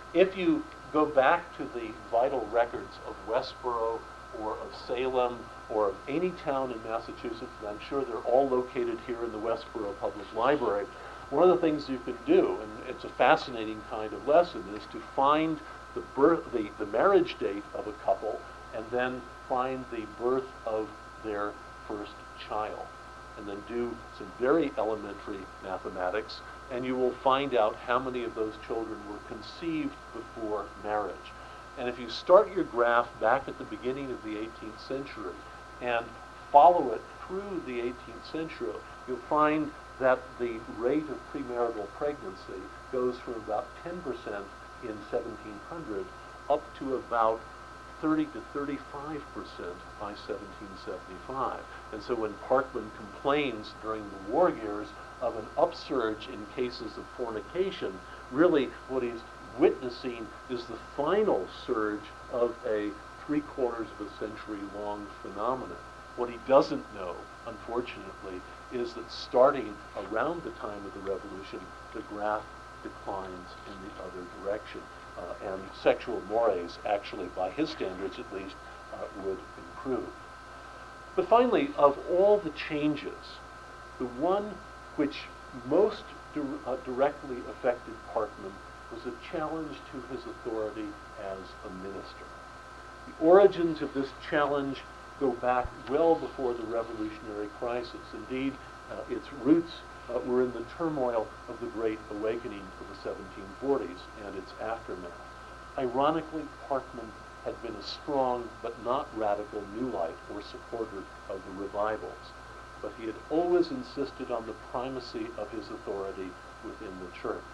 B: If you go back to the vital records of Westboro or of Salem or of any town in Massachusetts, and I'm sure they're all located here in the Westboro Public Library, one of the things you can do, and it's a fascinating kind of lesson, is to find the birth, the, the marriage date of a couple, and then find the birth of their first child, and then do some very elementary mathematics, and you will find out how many of those children were conceived before marriage. And if you start your graph back at the beginning of the eighteenth century and follow it through the eighteenth century, you'll find that the rate of premarital pregnancy goes from about ten percent in seventeen hundred up to about thirty to thirty-five percent by seventeen seventy-five. And so when Parkman complains during the war years of an upsurge in cases of fornication, really what he's witnessing is the final surge of a three quarters of a century long phenomenon. What he doesn't know, unfortunately, is that starting around the time of the Revolution, the graph declines in the other direction. Uh, and sexual mores, actually, by his standards at least, uh, would improve. But finally, of all the changes, the one which most di uh, directly affected Parkman was a challenge to his authority as a minister. The origins of this challenge go back well before the Revolutionary crisis. Indeed, uh, its roots uh, were in the turmoil of the Great Awakening of the seventeen forties and its aftermath. Ironically, Parkman had been a strong but not radical Newlite or supporter of the revivals, but he had always insisted on the primacy of his authority within the church.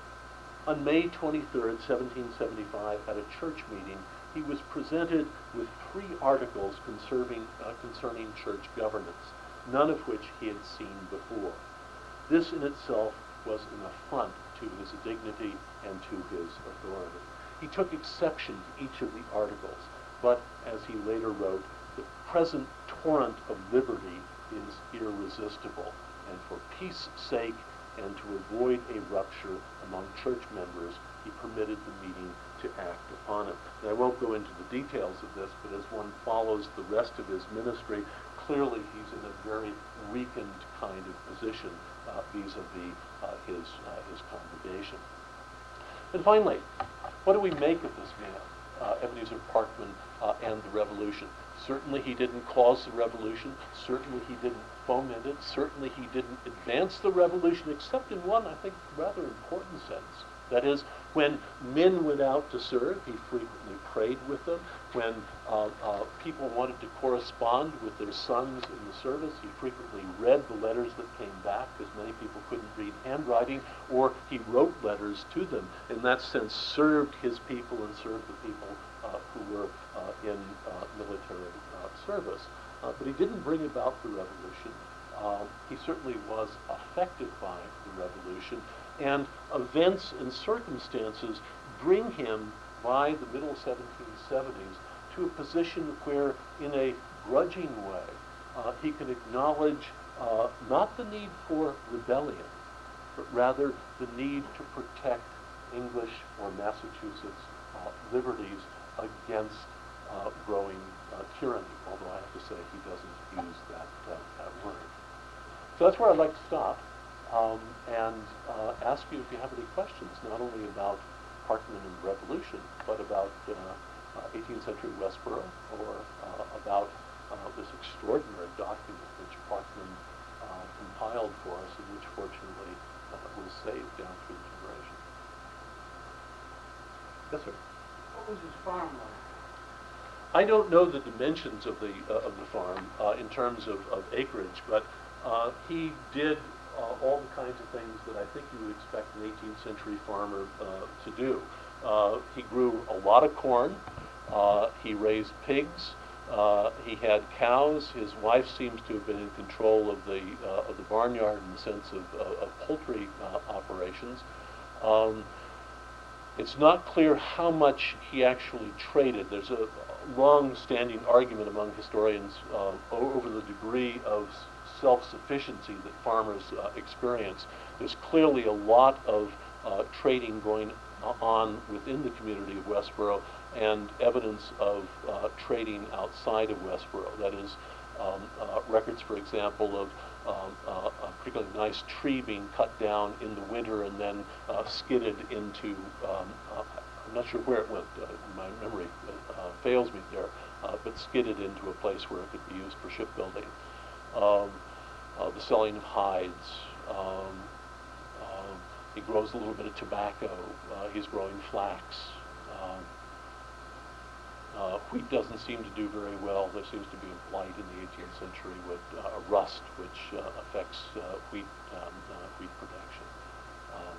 B: On May twenty-third, seventeen seventy-five, at a church meeting, he was presented with three articles concerning, uh, concerning church governance, none of which he had seen before. This in itself was an affront to his dignity and to his authority. He took exception to each of the articles, but, as he later wrote, the present torrent of liberty is irresistible, and for peace sake and to avoid a rupture among church members, he permitted the meeting to act upon it. And I won't go into the details of this, but as one follows the rest of his ministry, clearly he's in a very weakened kind of position uh, vis-a-vis uh, his, uh, his congregation. And finally, what do we make of this man, uh, Ebenezer Parkman, uh, and the revolution? Certainly he didn't cause the revolution. Certainly he didn't foment it. Certainly he didn't advance the revolution, except in one, I think, rather important sense. That is, when men went out to serve, he frequently prayed with them. When uh, uh, people wanted to correspond with their sons in the service, he frequently read the letters that came back, because many people couldn't read handwriting, or he wrote letters to them. In that sense, served his people and served the people uh, who were uh, in uh, military uh, service. Uh, but he didn't bring about the revolution. Uh, he certainly was affected by the revolution, and events and circumstances bring him by the middle seventeen seventies to a position where, in a grudging way, uh, he can acknowledge uh, not the need for rebellion, but rather the need to protect English or Massachusetts uh, liberties against uh, growing uh, tyranny, although I have to say he doesn't use that, uh, that word. So that's where I'd like to stop. Um, and uh, ask you if you have any questions, not only about Parkman and the Revolution, but about uh, uh, eighteenth century Westboro, or uh, about uh, this extraordinary document which Parkman uh, compiled for us, and which fortunately uh, was saved down through the generation. Yes, sir?
C: What was his farm like?
B: I don't know the dimensions of the uh, of the farm uh, in terms of, of acreage, but uh, he did Uh, all the kinds of things that I think you would expect an eighteenth century farmer uh, to do. Uh, he grew a lot of corn. Uh, he raised pigs. Uh, he had cows. His wife seems to have been in control of the uh, of the barnyard in the sense of, uh, of poultry uh, operations. Um, it's not clear how much he actually traded. There's a long-standing argument among historians uh, over the degree of self-sufficiency that farmers uh, experience. There's clearly a lot of uh, trading going uh, on within the community of Westboro, and evidence of uh, trading outside of Westboro. That is, um, uh, records, for example, of um, uh, a particularly nice tree being cut down in the winter and then uh, skidded into, um, uh, I'm not sure where it went, uh, my memory uh, fails me there, uh, but skidded into a place where it could be used for shipbuilding. Um, uh, the selling of hides. Um, um, he grows a little bit of tobacco. Uh, he's growing flax. Um, Uh, wheat doesn't seem to do very well. There seems to be a blight in the eighteenth century with uh, rust, which uh, affects uh, wheat um, uh, wheat production. Um,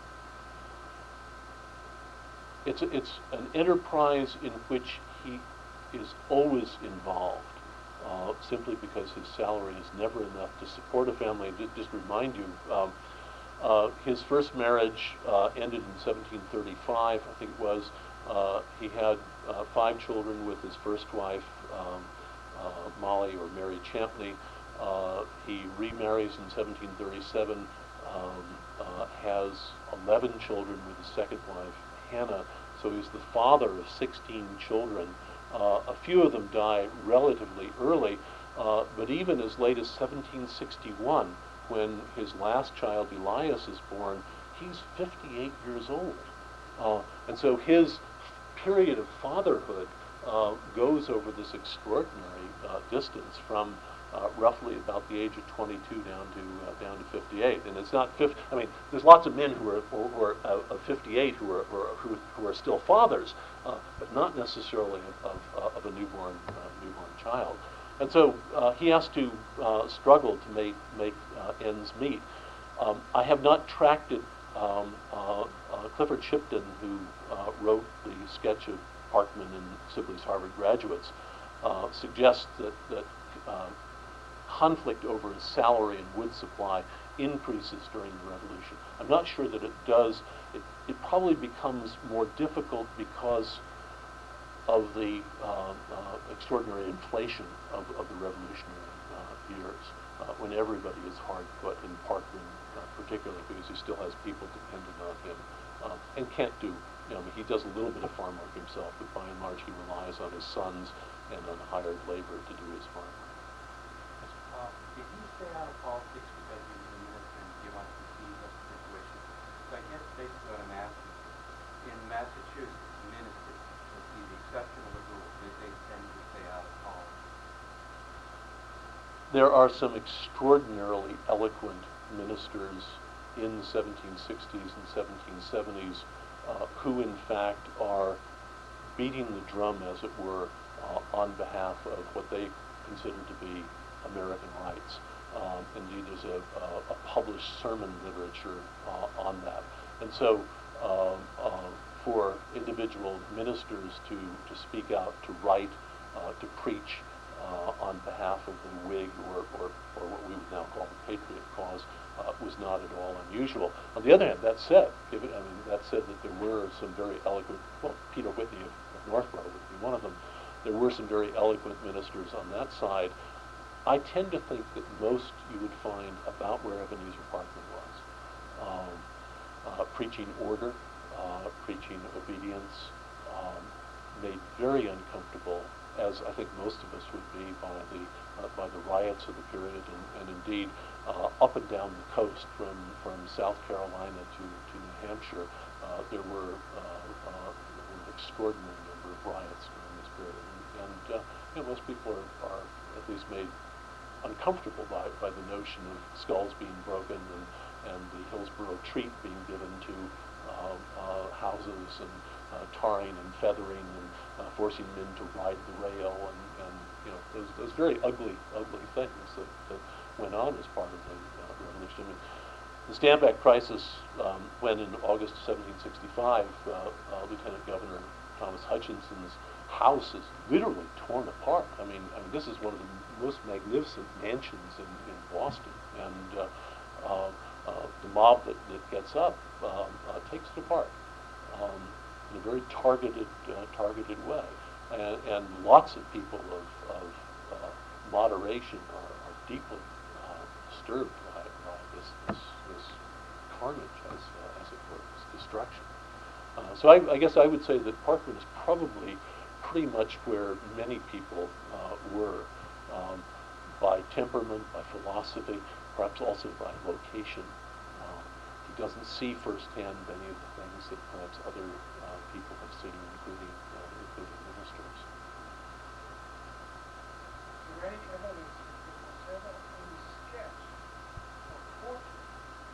B: it's a, it's an enterprise in which he is always involved, uh, simply because his salary is never enough to support a family. Just, just remind you, um, uh, his first marriage uh, ended in seventeen thirty-five, I think it was. Uh, he had uh, five children with his first wife, um, uh, Molly or Mary Champney. Uh, he remarries in seventeen thirty-seven, um, uh, has eleven children with his second wife, Hannah. So he's the father of sixteen children. Uh, a few of them die relatively early, uh, but even as late as seventeen sixty-one, when his last child, Elias, is born, he's fifty-eight years old. Uh, and so his period of fatherhood uh, goes over this extraordinary uh, distance from uh, roughly about the age of twenty-two down to uh, down to fifty-eight. And it's not fifty. I mean, there's lots of men who are who are uh, of fifty-eight who are, who are who, who are still fathers, uh, but not necessarily of of, of a newborn uh, newborn child. And so uh, he has to uh, struggle to make make uh, ends meet. Um, I have not tracked it. Um, uh, uh, Clifford Shipton, who uh, wrote the sketch of Parkman and Sibley's Harvard Graduates, uh, suggests that, that uh, conflict over his salary and wood supply increases during the Revolution. I'm not sure that it does. It, it probably becomes more difficult because of the uh, uh, extraordinary inflation of, of the Revolutionary uh, years, uh, when everybody is hard put, and Parkman uh, particularly, because he still has people dependent on him, uh, and can't do, you know, I mean, he does a little bit of farm work himself, but by and large he relies on his sons and on hired labor to do his farm work.
D: Uh, did he stay out of politics because he was a minister and give up the keys of the situation? So I guess basically what I'm asking, in Massachusetts, ministers, with the exception of the rule, did they tend to stay out of politics?
B: There are some extraordinarily eloquent ministers in the seventeen sixties and seventeen seventies uh, who in fact are beating the drum, as it were, uh, on behalf of what they consider to be American rights. Um, indeed, there's a, a, a published sermon literature uh, on that. And so uh, uh, for individual ministers to, to speak out, to write, uh, to preach uh, on behalf of the Whig or, or, or what we would now call the Patriot cause uh, was not at all unusual. On the other hand, that said, if it, I mean, that said that there were some very eloquent, well, Peter Whitney of, of Northborough would be one of them. There were some very eloquent ministers on that side. I tend to think that most you would find about where Ebenezer Parkman was. Um, uh, preaching order, uh, preaching obedience, um, made very uncomfortable, as I think most of us would be, by the uh, by the riots of the period, and, and indeed uh, up and down the coast from, from South Carolina to, to New Hampshire, uh, there were uh, uh, an extraordinary number of riots during this period. And, and uh, you know, most people are, are at least made uncomfortable by, by the notion of skulls being broken and, and the Hillsborough treat being given to uh, uh, houses, and uh, tarring and feathering, and uh, forcing men to ride the rail, and, and you know, those, those very ugly, ugly things that, that went on as part of the uh, Revolution. I mean, the Stamp Act crisis, um, when in August of seventeen sixty-five, uh, uh, Lieutenant Governor Thomas Hutchinson's house is literally torn apart. I mean, I mean, this is one of the most magnificent mansions in, in Boston, and uh, uh, uh, the mob that, that gets up um, uh, takes it apart um, in a very targeted, uh, targeted way, and, and lots of people of, of uh, moderation are, are deeply uh, disturbed by, by this, this, this carnage, as, uh, as it were, this destruction. Uh, so I, I guess I would say that Parkman is probably pretty much where many people uh, were, um, by temperament, by philosophy, perhaps also by location. Um, he doesn't see firsthand many of the things that perhaps other uh, people have seen, including uh, including ministers.
C: Is there any evidence that there was ever any sketch or portrait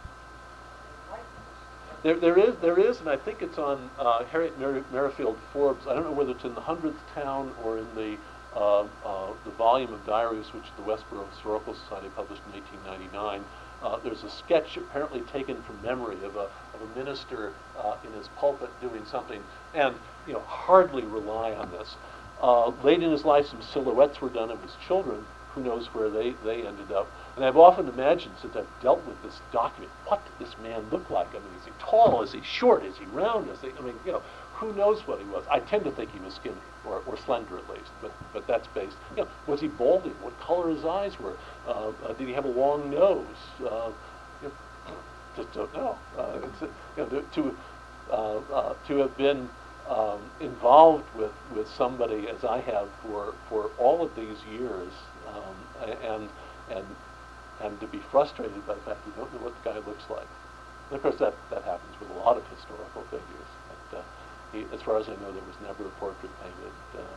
C: or likeness?
B: There, there is, there is, and I think it's on uh, Harriet Mer Merrifield Forbes. I don't know whether it's in the hundredth town or in the uh, uh, the volume of diaries which the Westboro Historical Society published in eighteen ninety-nine. Uh, there's a sketch apparently taken from memory of a of a minister uh, in his pulpit doing something, and you know hardly rely on this. Uh, late in his life, some silhouettes were done of his children. Who knows where they, they ended up. And I've often imagined, since I've dealt with this document, what did this man look like? I mean, is he tall? Is he short? Is he round? Is he, I mean, you know, who knows what he was? I tend to think he was skinny, or, or slender at least, but, but that's based. You know, was he balding? What color his eyes were? Uh, uh, did he have a long nose? Uh, you know, just don't know. Uh, it's, uh, you know, to, uh, uh, to have been um, involved with, with somebody as I have for, for all of these years, um, and, and, and to be frustrated by the fact you don't know what the guy looks like. And of course that, that happens with a lot of historical figures. But, uh, he, as far as I know, there was never a portrait painted.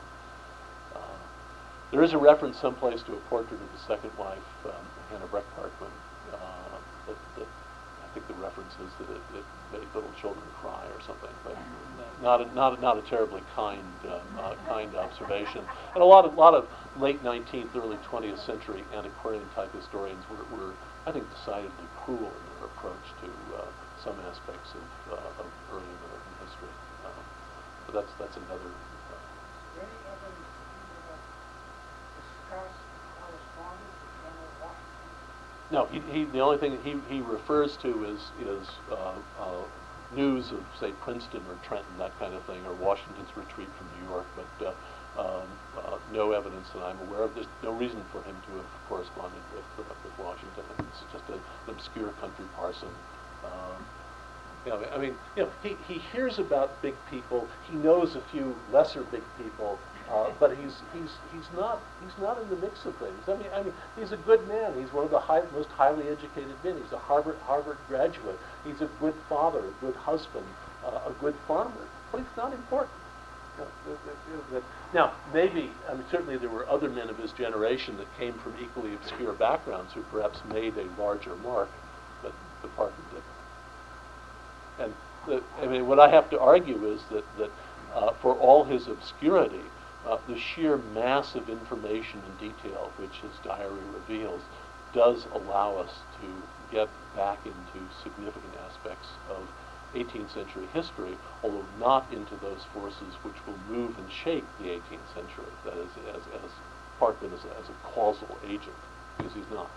B: Uh, uh, there is a reference someplace to a portrait of his second wife, um, Hannah Breck Parkman, uh, that, that I think the reference is that it, it made little children cry or something, but not a, not a, not a terribly kind um, uh, kind observation. And a lot of lot of late nineteenth, early twentieth century antiquarian type historians were, were I think decidedly cruel in their approach to uh, some aspects of, uh, of early American history. Um, but that's that's another. Uh,
C: Is there any evidence that he would have discussed and corresponded with General Washington?
B: No, he, he, the only thing he, he refers to is, is uh, uh, news of, say, Princeton or Trenton, that kind of thing, or Washington's retreat from New York, but uh, um, uh, no evidence that I'm aware of. There's no reason for him to have corresponded with, uh, with Washington. It's just a, an obscure country parson. Um, you know, I mean, you know, he, he hears about big people. He knows a few lesser big people. Uh, but he's he's he's not he's not in the mix of things. I mean I mean he's a good man. He's one of the high, most highly educated men. He's a Harvard Harvard graduate. He's a good father, a good husband, uh, a good farmer. But he's not important. You know, that, that, that, now maybe I mean certainly there were other men of his generation that came from equally obscure backgrounds who perhaps made a larger mark, but the Parkman didn't. And the, I mean what I have to argue is that that uh, for all his obscurity, Uh, the sheer mass of information and detail which his diary reveals does allow us to get back into significant aspects of eighteenth century history, although not into those forces which will move and shape the eighteenth century, that is, as, as Parkman as a, as a causal agent, because he's not.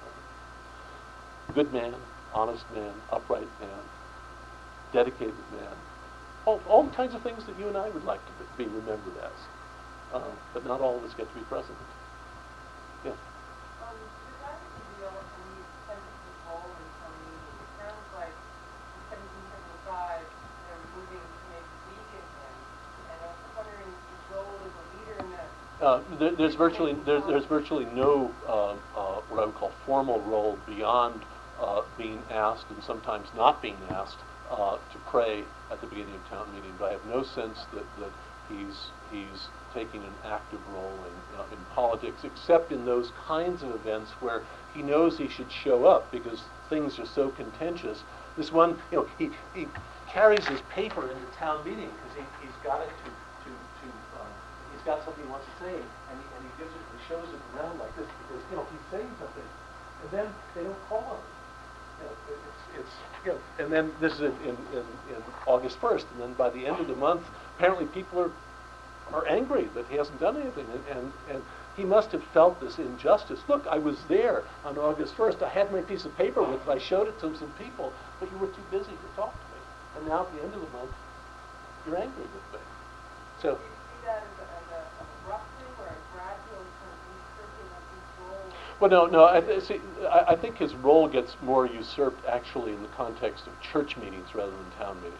B: Good man, honest man, upright man, dedicated man, all, all kinds of things that you and I would like to be remembered as. Uh, but not all of us get to be president. Yeah.
E: Um, regarding the deal when you attended the poll in some meeting, it sounds like in seventeen seventy-five they're moving to make vegan again, and I was wondering his role as a leader in that.
B: Uh, there, there's virtually there's, there's virtually no uh, uh, what I would call formal role beyond uh, being asked and sometimes not being asked uh, to pray at the beginning of town meeting. But I have no sense that that he's he's taking an active role in, uh, in politics, except in those kinds of events where he knows he should show up because things are so contentious. This one, you know, he, he carries his paper into town meeting because he, he's got it to, to, to uh, he's got something he wants to say, and he, and he gives it, he shows it around like this because, you know, he's saying something, and then they don't call him. You know, it's, it's, you know, and then this is in, in, in August first, and then by the end of the month, apparently people are are angry that he hasn't done anything, and, and, and he must have felt this injustice. Look, I was there on August first. I had my piece of paper with it. I showed it to some people, but you were too busy to talk to me. And now at the end of the month, you're angry with me. So,
E: Do you see that as a, as a, an abrupt thing or a gradual kind of usurping of his role?
B: well, no, no. I, th- see, I, I think his role gets more usurped actually in the context of church meetings rather than town meetings.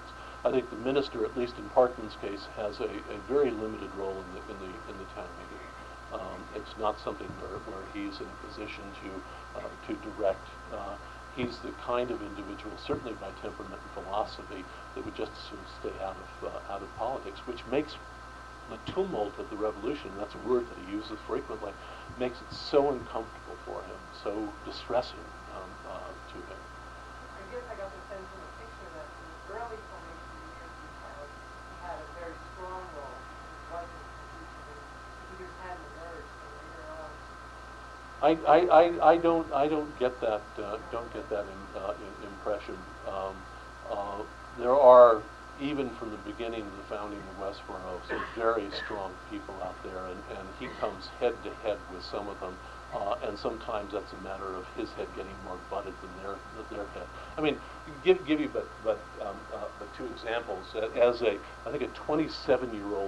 B: I think the minister, at least in Parkman's case, has a, a very limited role in the in the in the town meeting. Um, it's not something where, where he's in a position to uh, to direct. Uh, he's the kind of individual, certainly by temperament and philosophy, that would just sort of stay out of uh, out of politics, which makes the tumult of the revolution, and that's a word that he uses frequently, makes it so uncomfortable for him, so distressing um, uh, to him.
E: I guess I got the sense in the picture that in the early formation years he had, he had a very strong role. It wasn't, he just hadn't emerged, and later on.
B: I, I, I, I don't I don't get that uh, don't get that in, uh, in, impression. Um, uh, there are, even from the beginning of the founding of Westboro, some very strong people out there, and, and he comes head to head with some of them, uh, and sometimes that's a matter of his head getting more butted than their than their head. I mean, give give you but but um, uh, but two examples. As a I think a twenty-seven-year-old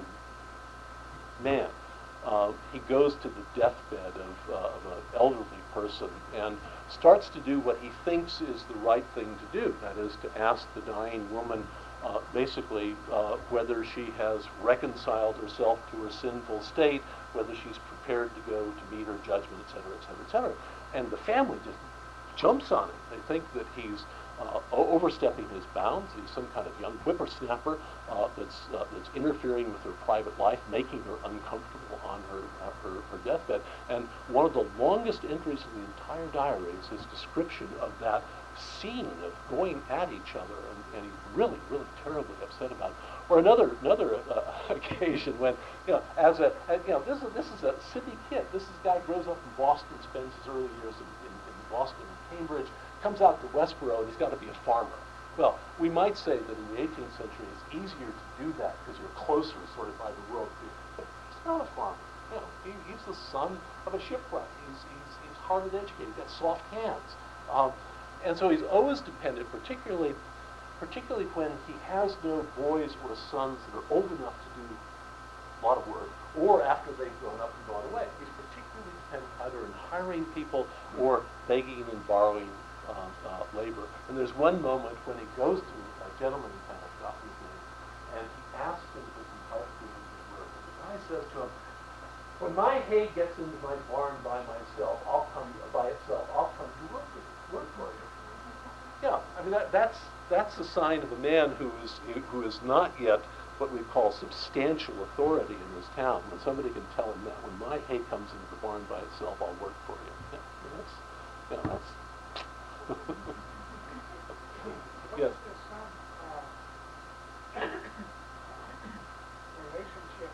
B: man, uh, he goes to the deathbed of, uh, of an elderly person and starts to do what he thinks is the right thing to do. That is to ask the dying woman, Uh, basically, uh, whether she has reconciled herself to her sinful state, whether she's prepared to go to meet her judgment, et cetera, et cetera, et cetera. And the family just jumps on it. They think that he's uh, overstepping his bounds. He's some kind of young whippersnapper uh, that's uh, that's interfering with her private life, making her uncomfortable on her, uh, her her deathbed. And one of the longest entries in the entire diary is his description of that scene of going at each other, and, and he's really, really terribly upset about it. Or another another uh, occasion when, you know, as a uh, you know, this is this is a city kid. This is a guy who grows up in Boston, spends his early years in, in, in Boston and Cambridge, comes out to Westboro, and he's got to be a farmer. Well, we might say that in the eighteenth century it's easier to do that because you're closer, sort of, by the world view. But he's not a farmer. You know, he, he's the son of a shipwright. He's he's he's Harvard educated. He's got soft hands. Um, And so he's always dependent, particularly, particularly when he has no boys or sons that are old enough to do a lot of work, or after they've grown up and gone away. He's particularly dependent either in hiring people or begging and borrowing uh, uh, labor. And there's one moment when he goes to a gentleman in town, I forgot his name, and he asks him if he can help doing his work. And the guy says to him, "When my hay gets into my barn by myself, I'll come by itself. I'll come to work with you, work for you." Yeah, I mean that, that's that's a sign of a man who is who is not yet what we call substantial authority in this town. When somebody can tell him that, when my hay comes into the barn by itself, I'll work for you. Yeah, that's, yeah, that's. Yes.
C: What's the some uh, relationship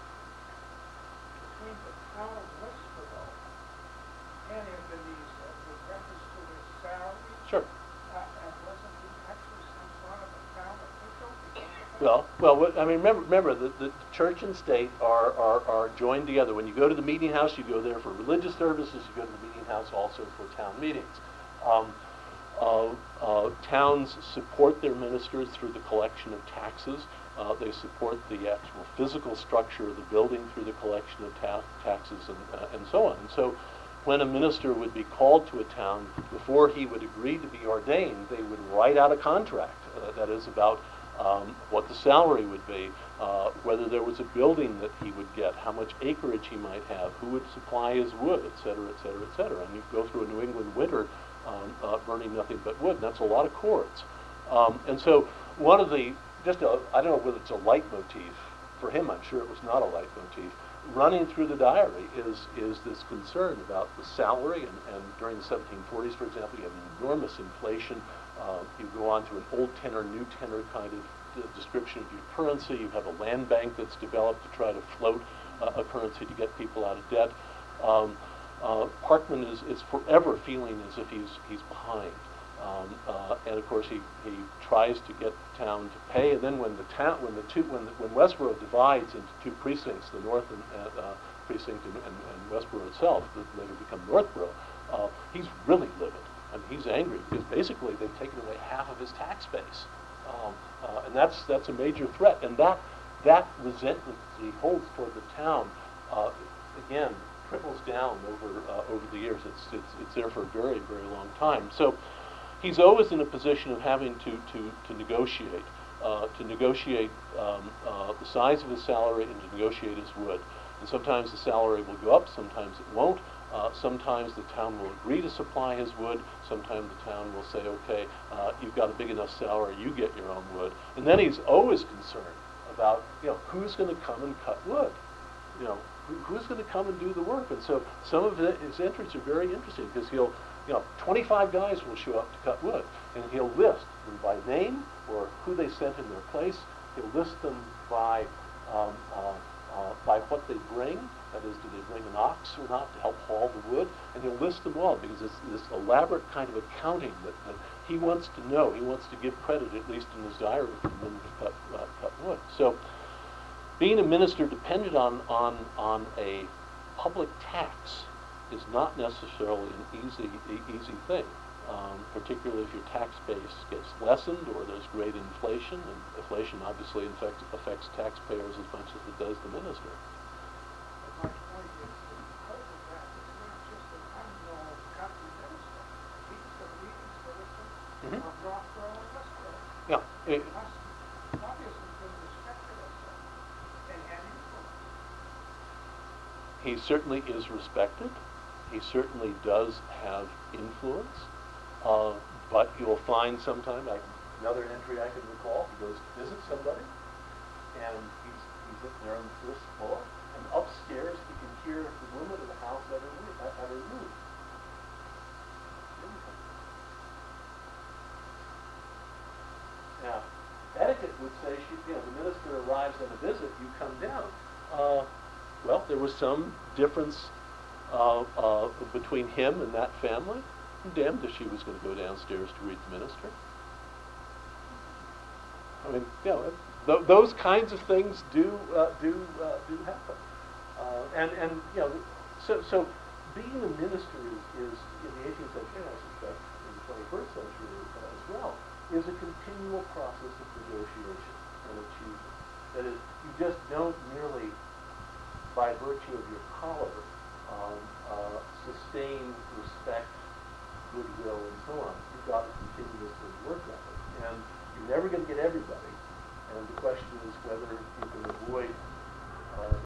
C: between the town of Westboro and Ebenezer with reference to his salary?
B: Sure.
C: Uh, and wasn't he actually some sort of a town official?
B: Well, well, what, I mean, remember, remember, the, the church and state are, are, are joined together. When you go to the meeting house, you go there for religious services. You go to the meeting house also for town meetings. Um, uh, uh, towns support their ministers through the collection of taxes. Uh, they support the actual physical structure of the building through the collection of ta taxes and, uh, and so on. And so, when a minister would be called to a town, before he would agree to be ordained, they would write out a contract, uh, that is about um, what the salary would be, uh, whether there was a building that he would get, how much acreage he might have, who would supply his wood, et cetera, et cetera, et cetera. And you go through a New England winter um, uh, burning nothing but wood, and that's a lot of cords. Um, and so one of the, just a, I don't know whether it's a leitmotif, for him I'm sure it was not a leitmotif, running through the diary is is this concern about the salary, and, and during the seventeen forties, for example, you have enormous inflation. Uh, you go on to an old tenor, new tenor kind of uh, description of your currency. You have a land bank that's developed to try to float uh, a currency to get people out of debt. Um, uh, Parkman is, is forever feeling as if he's he's behind. Um, uh, and of course, he, he tries to get the town to pay. And then when the town, when the two, when the, when Westboro divides into two precincts, the North and, uh, uh, precinct and, and, and Westboro itself, that later become Northboro, uh, he's really livid. And he's angry because basically they've taken away half of his tax base, um, uh, and that's that's a major threat. And that that resentment that he holds toward the town, uh, again, trickles down over uh, over the years. It's it's it's there for a very very long time. So he's always in a position of having to, to, to negotiate. uh, to negotiate um, uh, the size of his salary and to negotiate his wood. And sometimes the salary will go up, sometimes it won't. Uh, sometimes the town will agree to supply his wood. Sometimes the town will say, okay, uh, you've got a big enough salary, you get your own wood. And then he's always concerned about, you know, who's going to come and cut wood? You know, who, who's going to come and do the work? And so some of the, his entries are very interesting because he'll, you know, twenty-five guys will show up to cut wood, and he'll list them by name or who they sent in their place. He'll list them by um, uh, uh, by what they bring. That is, do they bring an ox or not to help haul the wood? And he'll list them all because it's this elaborate kind of accounting that, that he wants to know. He wants to give credit, at least in his diary, for them to cut, uh, cut wood. So being a minister dependent on, on, on a public tax is not necessarily an easy, e easy thing, um, particularly if your tax base gets lessened or there's great inflation. And inflation obviously affects, affects taxpayers as much as it does the minister.
C: My point is that because of that, it's not just an unknown country minister. He's the leading citizen
B: Mhm.
C: of Rothborough and Westborough.
B: Yeah,
C: He
B: it-
C: must obviously been respected as such and had influence.
B: he certainly is respected. He certainly does have influence. Uh, but you'll find sometime, like another entry I can recall, he goes to visit somebody, and he's, he's sitting there on the first floor, and upstairs he can hear the woman of the house at her, roo- at, at her room. Now, etiquette would say, she, you know, the minister arrives on a visit, you come down. Uh, well, there was some difference uh, uh, between him and that family. I'm damned if she was going to go downstairs to read the minister. I mean, you know, th those kinds of things do uh, do uh, do happen, uh, and and you know, so so being a minister is, is in the eighteenth century, and I suspect in the twenty-first century uh, as well, is a continual process of negotiation and achievement. That is, you just don't merely, by virtue of your collar, um, uh, sustain respect, goodwill, and so on. You've got to continuously work on it. And you're never going to get everybody. And the question is whether you can avoid uh,